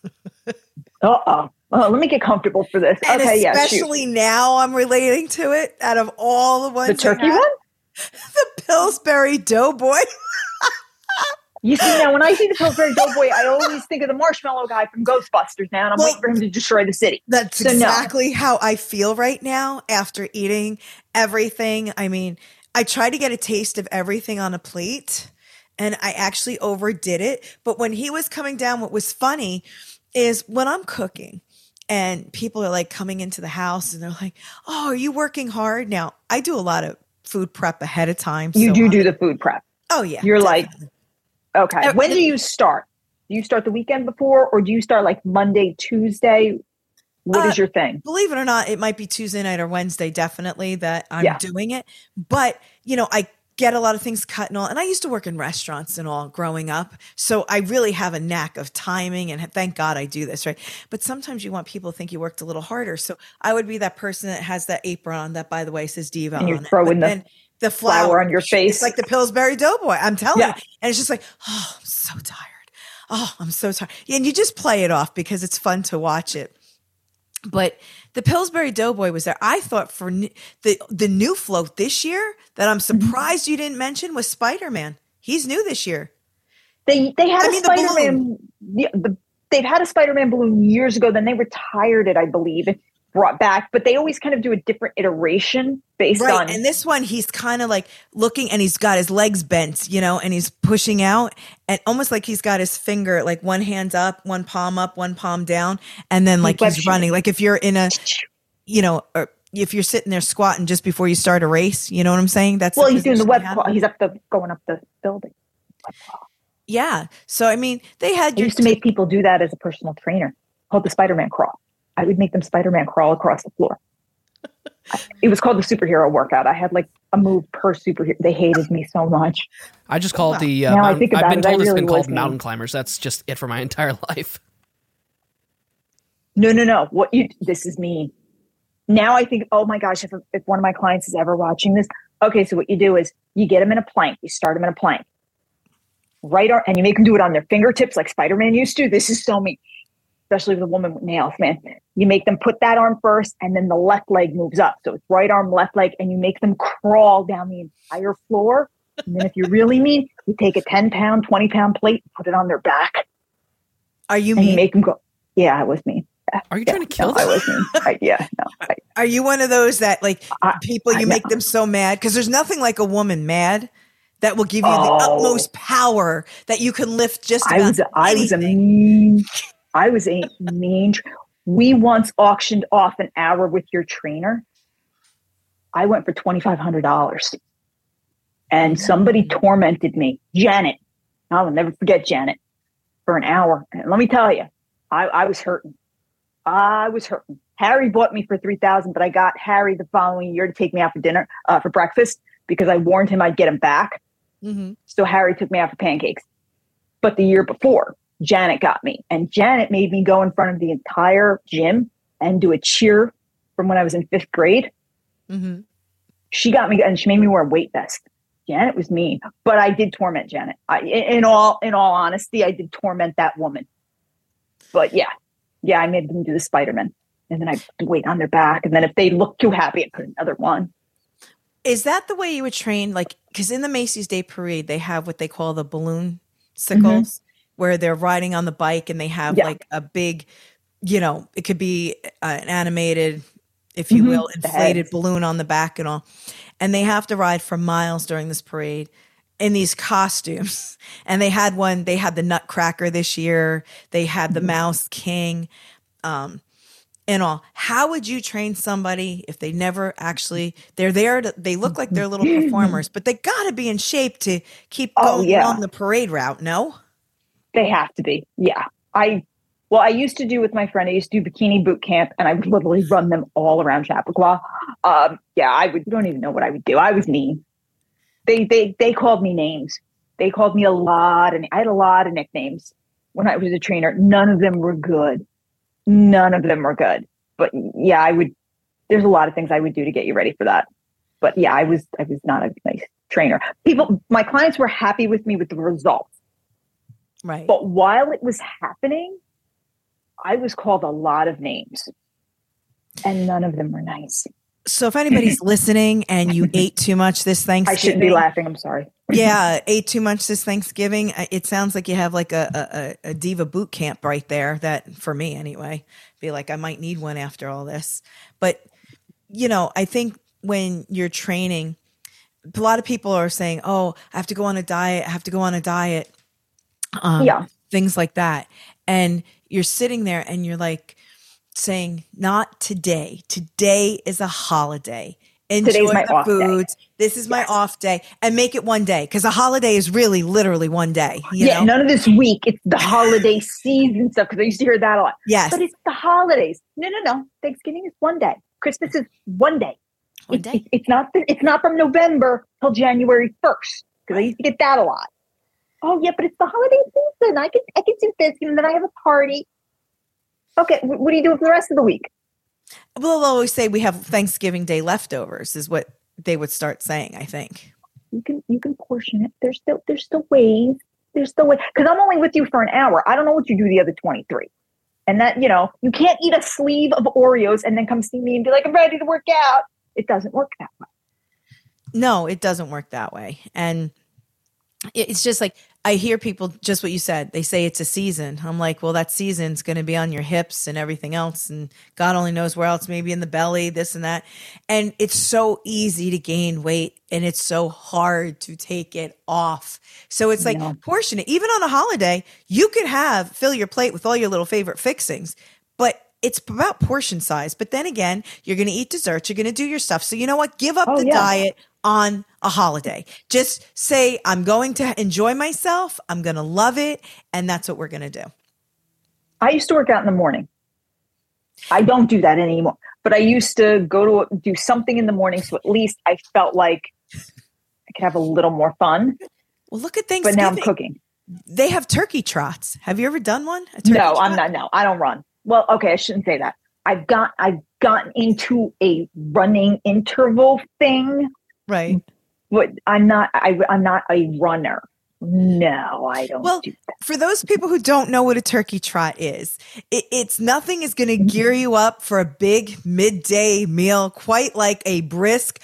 Oh, let me get comfortable for this. And okay, especially now I'm relating to it. Out of all the ones, the turkey one, the Pillsbury Doughboy. You see, now when I see the Pillsbury Doughboy, I always think of the marshmallow guy from Ghostbusters now, and I'm waiting for him to destroy the city. That's exactly how I feel right now after eating everything. I mean, I try to get a taste of everything on a plate, and I actually overdid it. But when he was coming down, what was funny is when I'm cooking and people are like coming into the house and they're like, "Oh, are you working hard?" Now, I do a lot of food prep ahead of time. You do the food prep. Oh, yeah. You're definitely. Like, okay. When do you start? Do you start the weekend before, or do you start like Monday, Tuesday? What is your thing? Believe it or not, it might be Tuesday night or Wednesday, definitely, that I'm doing it. But, you know, I get a lot of things cut and all. And I used to work in restaurants and all growing up. So I really have a knack of timing, and thank God I do this, right? But sometimes you want people to think you worked a little harder. So I would be that person that has that apron on that, by the way, says Diva and you're on throwing it. The flour on your face. It's like the Pillsbury Doughboy. I'm telling you. And it's just like, oh, I'm so tired. Oh, I'm so tired. And you just play it off because it's fun to watch it. But the Pillsbury Doughboy was there. I thought for the new float this year that I'm surprised you didn't mention was Spider-Man. He's new this year. They had a Spider-Man. They've had a Spider-Man balloon years ago. Then they retired it, I believe, and brought back. But they always kind of do a different iteration based on. And this one, he's kind of like looking, and he's got his legs bent, you know, and he's pushing out, and almost like he's got his finger, like one hand up, one palm down, and then like he's running. Like if you're in a, you know, or if you're sitting there squatting just before you start a race, you know what I'm saying? That's he's doing the web crawl. He's going up the building. Yeah. So I mean, they had. I used to make people do that as a personal trainer, called the Spider-Man crawl. I would make them Spider-Man crawl across the floor. It was called the superhero workout. I had like a move per superhero. They hated me so much. I just called the. I've been told it's been called mountain climbers. That's just it for my entire life. No. This is mean. Now I think, oh my gosh, if one of my clients is ever watching this, okay, so what you do is you get them in a plank. You start them in a plank. Right arm, and you make them do it on their fingertips like Spider-Man used to. This is so mean. Especially with a woman with nails, man. You make them put that arm first, and then the left leg moves up. So it's right arm, left leg, and you make them crawl down the entire floor. And then if you're really mean, you take a 10-pound, 20-pound plate, put it on their back. Are you mean? You make them go. Yeah, I was mean. Are you trying to kill them? I was mean. Are you one of those that like people you make them so mad? Because there's nothing like a woman mad that will give you the utmost power that you can lift just about anything. I was a mean. We once auctioned off an hour with your trainer. I went for $2,500. And somebody tormented me, Janet. I'll never forget Janet, for an hour. And let me tell you, I was hurting. Harry bought me for $3,000, but I got Harry the following year to take me out for dinner, for breakfast, because I warned him I'd get him back. Mm-hmm. So Harry took me out for pancakes. But the year before, Janet got me. And Janet made me go in front of the entire gym and do a cheer from when I was in 5th grade. Mm-hmm. She got me, and she made me wear a weight vest. Janet was mean, but I did torment Janet. In all honesty, I did torment that woman. But yeah, I made them do the Spider-Man, and then I wait on their back, and then if they look too happy, I put another one. Is that the way you would train? Like, because in the Macy's Day Parade, they have what they call the balloon sickles, where they're riding on the bike, and they have like a big, it could be an animated, if you will, inflated balloon on the back and all. And they have to ride for miles during this parade in these costumes. And they had the Nutcracker this year. They had the Mouse King, and all. How would you train somebody if they never actually, they're there to, they look like they're little performers, but they got to be in shape to keep going along the parade route, no? They have to be. Yeah. I used to do with my friend, I used to do bikini boot camp, and I would literally run them all around Chappaqua. You don't even know what I would do. I was mean. They called me names. They called me I had a lot of nicknames when I was a trainer. None of them were good. But yeah, there's a lot of things I would do to get you ready for that. But yeah, I was not a nice trainer. My clients were happy with me with the results. Right. But while it was happening, I was called a lot of names, and none of them were nice. So if anybody's listening and you ate too much this Thanksgiving. I shouldn't be laughing. I'm sorry. Yeah, ate too much this Thanksgiving. It sounds like you have like a diva boot camp right there. That, for me anyway, feel like I might need one after all this. But, I think when you're training, a lot of people are saying, oh, I have to go on a diet. Things like that. And you're sitting there and you're like saying, not today. Today is a holiday. Enjoy the foods. This is my off day, and make it one day, because a holiday is really literally one day. You know? None of this week. It's the holiday season stuff, because I used to hear that a lot. Yes. But it's the holidays. No. Thanksgiving is one day. Christmas is one day. It's not from November till January 1st, because I used to get that a lot. Oh yeah, but it's the holiday season. I can do this, and then I have a party. Okay, what do you do for the rest of the week? Well, they'll always say we have Thanksgiving Day leftovers, is what they would start saying, I think. You can portion it. There's still ways. Because I'm only with you for an hour. I don't know what you do the other 23. And that, you can't eat a sleeve of Oreos and then come see me and be like, I'm ready to work out. It doesn't work that way. No, it doesn't work that way. And it's just like, I hear people, just what you said, they say it's a season. I'm like, well, that season's going to be on your hips and everything else. And God only knows where else, maybe in the belly, this and that. And it's so easy to gain weight, and it's so hard to take it off. So it's like portion it. Even on a holiday, you could fill your plate with all your little favorite fixings, but it's about portion size. But then again, you're going to eat desserts. You're going to do your stuff. So you know what? Give up the diet on a holiday. Just say, I'm going to enjoy myself. I'm going to love it. And that's what we're going to do. I used to work out in the morning. I don't do that anymore, but I used to do something in the morning. So at least I felt like I could have a little more fun. Well, look at Thanksgiving. But now I'm cooking. They have turkey trots. Have you ever done one? No, I'm not. No, I don't run. Well, okay, I shouldn't say that. I've gotten into a running interval thing. Right. But I'm not a runner. No, I don't do that. For those people who don't know what a turkey trot is, it's nothing is going to gear you up for a big midday meal, quite like a brisk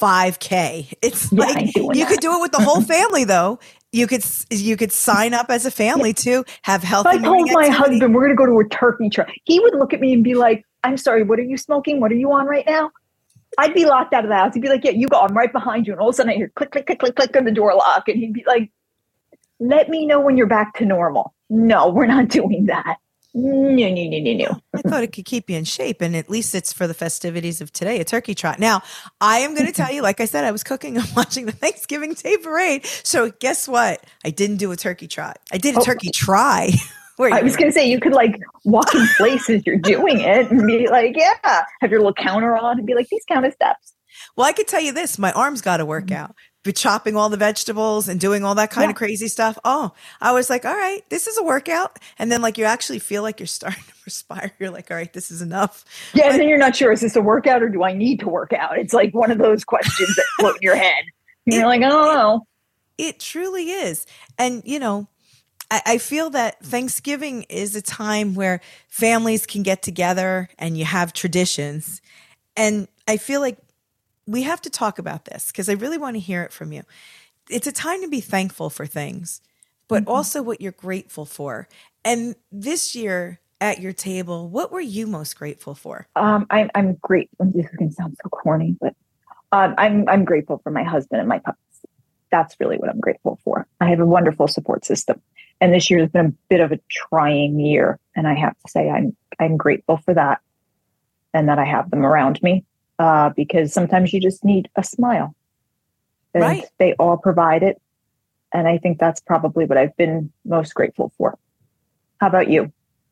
5K. It's like you could do it with the whole family, though. You could sign up as a family to have healthy. I told my husband we're going to go to a turkey trot. He would look at me and be like, "I'm sorry, what are you smoking? What are you on right now?" I'd be locked out of the house. He'd be like, "Yeah, you go. I'm right behind you." And all of a sudden I hear click, click, click, click, click on the door lock. And he'd be like, "Let me know when you're back to normal." No, we're not doing that. No. I thought it could keep you in shape, and at least it's for the festivities of today, a turkey trot. Now, I am going to tell you, like I said, I was cooking and watching the Thanksgiving Day parade. So guess what? I didn't do a turkey trot. I did a turkey try. I was going to say, you could like walk in place as you're doing it and be like, yeah, have your little counter on and be like, these count as steps. Well, I could tell you this, my arms got to work out. But chopping all the vegetables and doing all that kind of crazy stuff. Oh, I was like, all right, this is a workout. And then like you actually feel like you're starting to perspire. You're like, all right, this is enough. Yeah, and then you're not sure, is this a workout or do I need to work out? It's like one of those questions that float in your head. And you're like, I don't know. It truly is. And, you know, I feel that Thanksgiving is a time where families can get together and you have traditions. And I feel like we have to talk about this because I really want to hear it from you. It's a time to be thankful for things, but also what you're grateful for. And this year at your table, what were you most grateful for? I'm grateful. This is going to sound so corny, but I'm grateful for my husband and my pups. That's really what I'm grateful for. I have a wonderful support system. And this year has been a bit of a trying year. And I have to say, I'm grateful for that and that I have them around me. Because sometimes you just need a smile. And right. They all provide it. And I think that's probably what I've been most grateful for. How about you?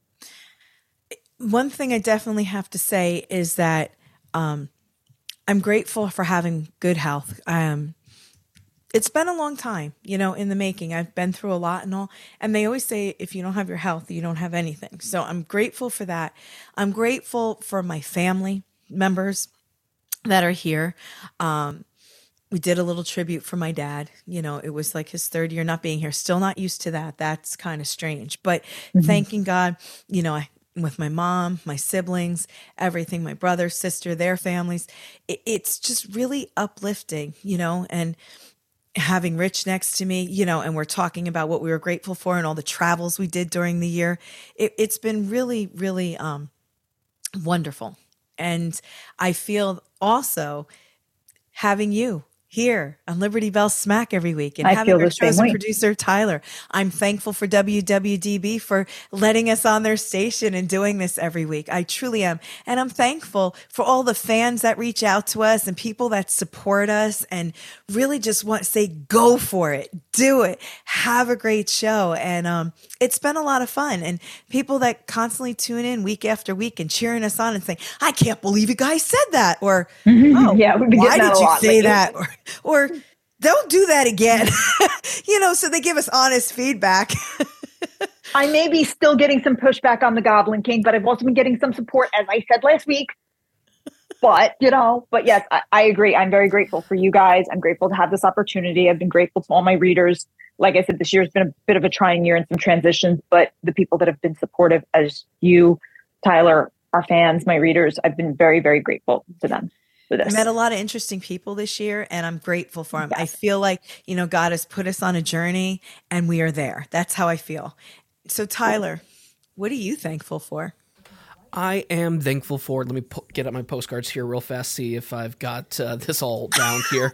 One thing I definitely have to say is that I'm grateful for having good health. It's been a long time, you know, in the making. I've been through a lot and all. And they always say, if you don't have your health, you don't have anything. So I'm grateful for that. I'm grateful for my family members that are here. We did a little tribute for my dad. You know, it was like his third year not being here. Still not used to that. That's kind of strange. But thanking God, you know, with my mom, my siblings, everything, my brother, sister, their families, it's just really uplifting, you know, and having Rich next to me, you know, and we're talking about what we were grateful for and all the travels we did during the year. It's been really, really wonderful. And I feel also having you here on Liberty Bell Smack every week and having our chosen producer, Tyler. I'm thankful for WWDB for letting us on their station and doing this every week. I truly am. And I'm thankful for all the fans that reach out to us and people that support us and really just want to say, go for it, do it, have a great show. And it's been a lot of fun. And people that constantly tune in week after week and cheering us on and saying, I can't believe you guys said that. Or, oh, yeah, why did you say that? Or don't do that again. You know, so they give us honest feedback. I may be still getting some pushback on the Goblin King, but I've also been getting some support, as I said last week. But, you know, but yes, I agree. I'm very grateful for you guys. I'm grateful to have this opportunity. I've been grateful to all my readers. Like I said, this year has been a bit of a trying year and some transitions, but the people that have been supportive as you, Tyler, our fans, my readers, I've been very, very grateful to them. I met a lot of interesting people this year and I'm grateful for them. Yes. I feel like, you know, God has put us on a journey and we are there. That's how I feel. So Tyler, what are you thankful for? I am thankful for, let me get up my postcards here real fast, see if I've got this all down here.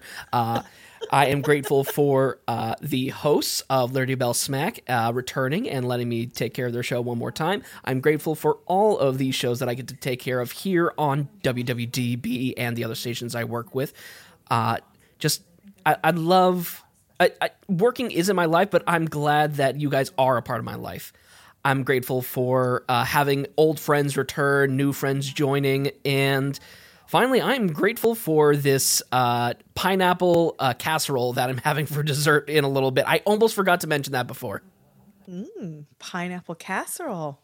I am grateful for the hosts of Liberty Bell Smack returning and letting me take care of their show one more time. I'm grateful for all of these shows that I get to take care of here on WWDB and the other stations I work with. I love working isn't my life, but I'm glad that you guys are a part of my life. I'm grateful for having old friends return, new friends joining, and finally, I'm grateful for this pineapple casserole that I'm having for dessert in a little bit. I almost forgot to mention that before. Pineapple casserole.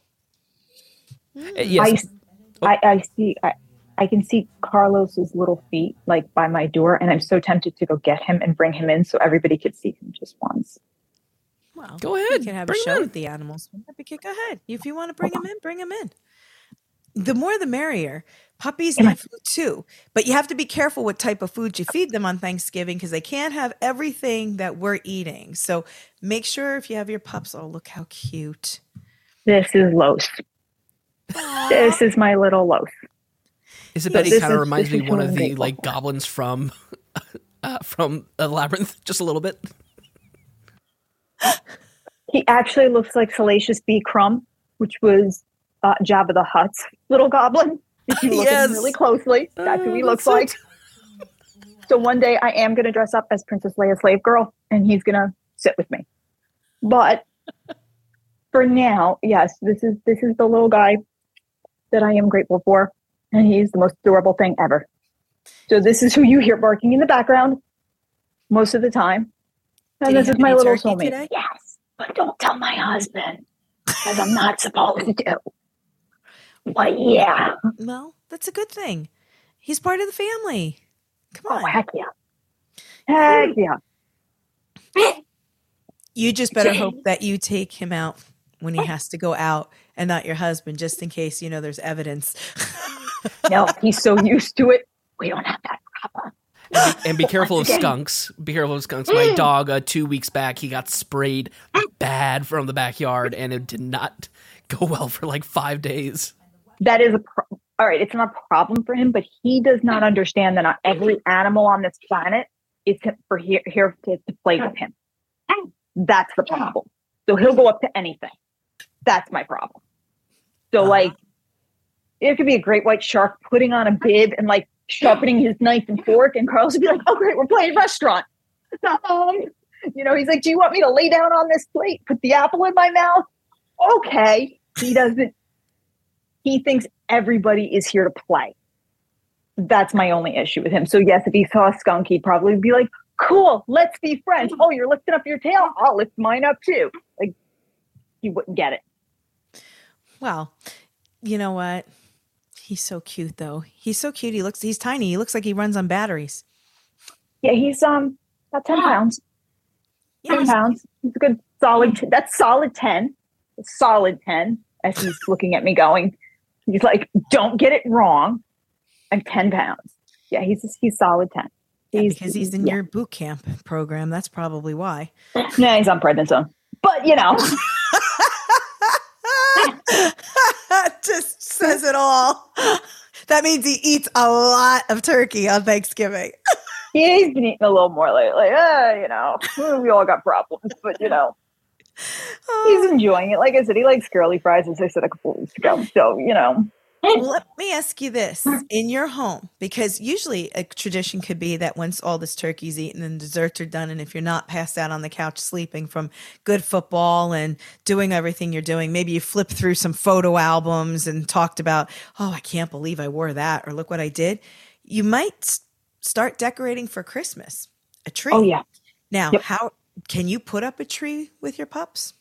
Yes. I see. I can see Carlos's little feet like by my door, and I'm so tempted to go get him and bring him in so everybody could see him just once. Well, go ahead. You can have a show with the animals. Go ahead. If you want to bring him in, bring him in. The more the merrier. Puppies need food too, but you have to be careful what type of food you feed them on Thanksgiving because they can't have everything that we're eating. So make sure if you have your pups, oh, look how cute. This is Los. This is my little Los. Isabella kind of reminds me of one of the like goblins from a Labyrinth, just a little bit. He actually looks like Salacious B. Crumb, which was Jabba the Hutt's little goblin. If you look at him really closely, that's who he looks like. So one day I am going to dress up as Princess Leia's slave girl, and he's going to sit with me. But for now, yes, this is the little guy that I am grateful for, and he's the most adorable thing ever. So this is who you hear barking in the background most of the time. And this is my little soulmate. Today? Yes, but don't tell my husband, because I'm not supposed to. But yeah. Well, that's a good thing. He's part of the family. Come on. Oh, heck yeah. Heck yeah. You just better hope that you take him out when he has to go out and not your husband, just in case, there's evidence. No, he's so used to it. We don't have that problem. And be careful of skunks. Be careful of skunks. My dog, 2 weeks back, he got sprayed bad from the backyard, and it did not go well for like 5 days. That is all right. It's not a problem for him, but he does not understand that not every animal on this planet is here to play with him. That's the problem. So he'll go up to anything. That's my problem. So like, it could be a great white shark putting on a bib and like sharpening his knife and fork, and Carlos would be like, "Oh great, we're playing restaurant." He's like, "Do you want me to lay down on this plate, put the apple in my mouth?" Okay. He doesn't. He thinks everybody is here to play. That's my only issue with him. So yes, if he saw a skunk, he'd probably be like, "Cool, let's be friends. Oh, you're lifting up your tail? I'll lift mine up too." Like, he wouldn't get it. Well, you know what? He's so cute, though. He's so cute. He's tiny. He looks like he runs on batteries. Yeah, he's about 10 pounds. 10 pounds. He's a good solid. That's solid 10. Solid 10. As he's looking at me, going, he's like, "Don't get it wrong. I'm 10 pounds." Yeah, he's solid 10. Because he's in your boot camp program. That's probably why. No, he's on prednisone. But just says it all. That means he eats a lot of turkey on Thanksgiving. He's been eating a little more lately. We all got problems, but he's enjoying it. Like I said, he likes girly fries, as I said a couple weeks ago. So, Let me ask you this. In your home, because usually a tradition could be that once all this turkey's eaten and desserts are done, and if you're not passed out on the couch sleeping from good football and doing everything you're doing, maybe you flip through some photo albums and talked about, "Oh, I can't believe I wore that," or "Look what I did." You might start decorating for Christmas, a tree. Oh, yeah. Now, How can you put up a tree with your pups?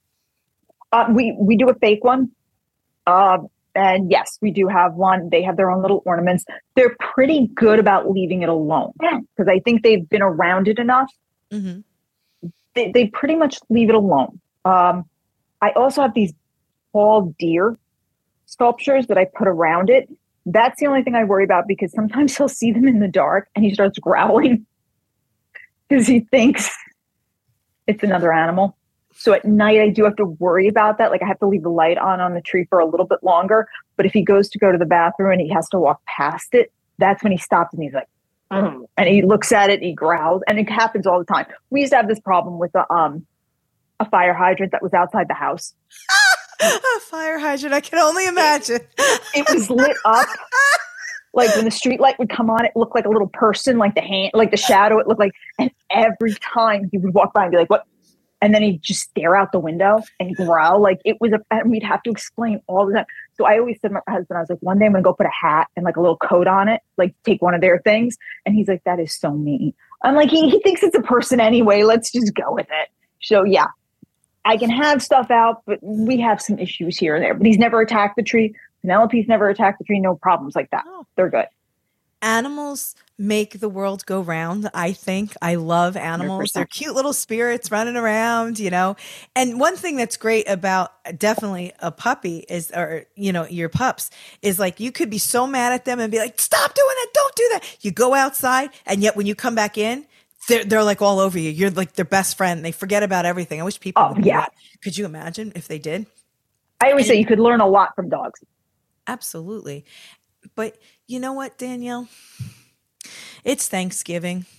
We do a fake one. And yes, we do have one. They have their own little ornaments. They're pretty good about leaving it alone because I think they've been around it enough. Mm-hmm. They pretty much leave it alone. I also have these tall deer sculptures that I put around it. That's the only thing I worry about because sometimes he'll see them in the dark and he starts growling because he thinks it's another animal. So at night, I do have to worry about that. Like I have to leave the light on the tree for a little bit longer. But if he goes to go to the bathroom and he has to walk past it, that's when he stops and he's like, and he looks at it, and he growls, and it happens all the time. We used to have this problem with a fire hydrant that was outside the house. A fire hydrant, I can only imagine. It was lit up. Like when the street light would come on, it looked like a little person, like the hand, like the shadow. It looked like, and every time he would walk by and be like, "What?" And then he'd just stare out the window and growl like it was and we'd have to explain all the time. So I always said to my husband, I was like, one day I'm going to go put a hat and like a little coat on it, like take one of their things. And he's like, "That is so mean." I'm like, he thinks it's a person anyway. Let's just go with it. So yeah, I can have stuff out, but we have some issues here and there. But he's never attacked the tree. Penelope's never attacked the tree. No problems like that. Oh. They're good. Animals make the world go round, I think. I love animals. 100%. They're cute little spirits running around, And one thing that's great about definitely a puppy is, or, your pups is like, you could be so mad at them and be like, "Stop doing that. Don't do that." You go outside. And yet when you come back in, they're like all over you. You're like their best friend. They forget about everything. I wish people would do that. Could you imagine if they did? I always say you could learn a lot from dogs. Absolutely. But you know what, Danielle? It's Thanksgiving.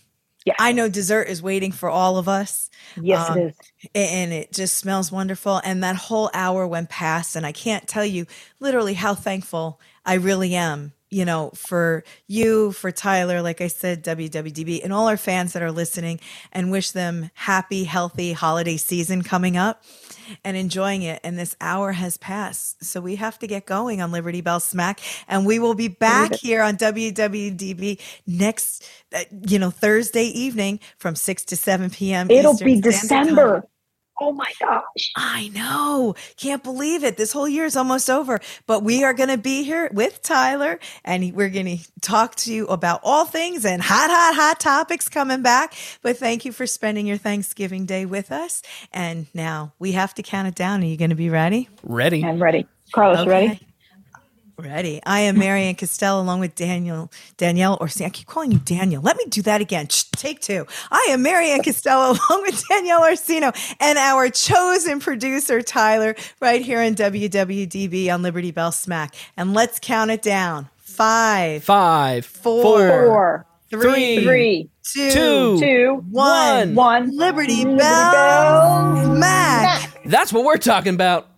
Yeah. I know dessert is waiting for all of us. Yes, it is. And it just smells wonderful. And that whole hour went past, and I can't tell you literally how thankful I really am, for you, for Tyler, like I said, WWDB, and all our fans that are listening, and wish them happy, healthy holiday season coming up and enjoying it. And this hour has passed. So we have to get going on Liberty Bell Smack. And we will be back here on WWDB next, Thursday evening from 6 to 7 p.m. It'll Eastern be Standard December. Time. Oh my gosh. I know. Can't believe it. This whole year is almost over, but we are going to be here with Tyler, and we're going to talk to you about all things and hot topics coming back. But thank you for spending your Thanksgiving Day with us. And now we have to count it down. Are you going to be ready? Ready. I'm ready. Carlos, ready? Ready. I am Marianne Costello, along with Danielle Orsino. I keep calling you Daniel. Let me do that again. Take two. I am Marianne Costello, along with Danielle Orsino, and our chosen producer, Tyler, right here in WWDB on Liberty Bell Smack. And let's count it down. 5, 4, 3, 2, 1. Liberty Bell Smack. That's what we're talking about.